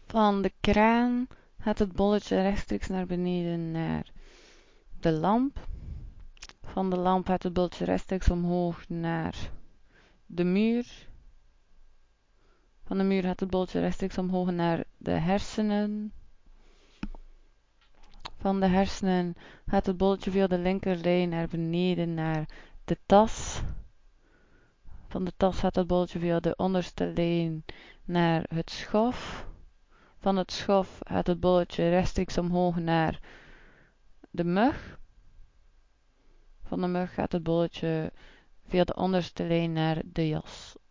Van de kraan gaat het bolletje rechtstreeks naar beneden naar de lamp. Van de lamp gaat het bolletje rechtstreeks omhoog naar de muur. Van de muur gaat het bolletje rechtstreeks omhoog naar de hersenen. Van de hersenen gaat het bolletje via de linkerlijn naar beneden naar de tas. Van de tas gaat het bolletje via de onderste lijn naar het schof. Van het schof gaat het bolletje rechtstreeks omhoog naar de mug. Van de mug gaat het bolletje via de onderste lijn naar de jas.